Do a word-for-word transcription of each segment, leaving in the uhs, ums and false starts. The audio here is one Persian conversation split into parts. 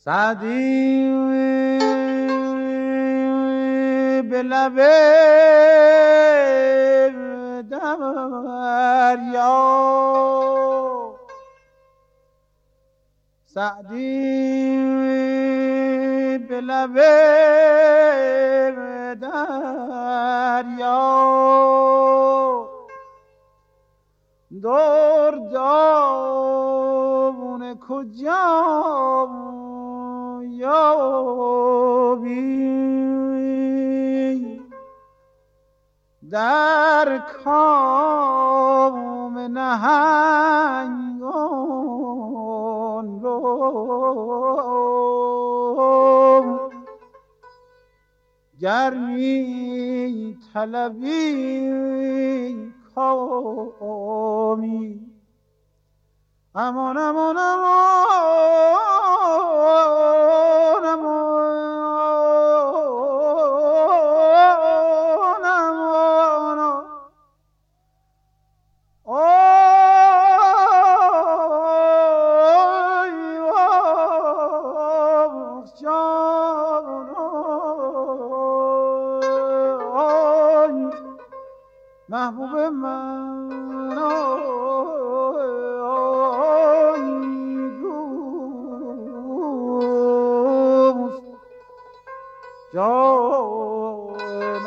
سعدی به لب دریا، سعدی به لب دریا، دردابون کجا یابی، در کام نهنگان رو گرمی طلبی کامی، امان امان امان امان امان آی آه جان آی محبوب من آی دوست جان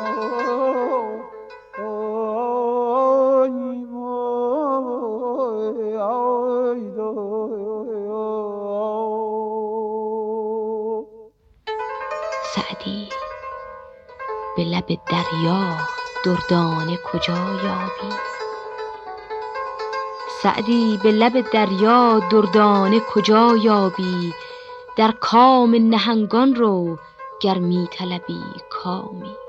آی موی آی دو. سعدی به لب دریا دردانه کجا یابی، سعدی به لب دریا دردانه کجا یابی، در کام نهنگان رو گر می طلبی کامی.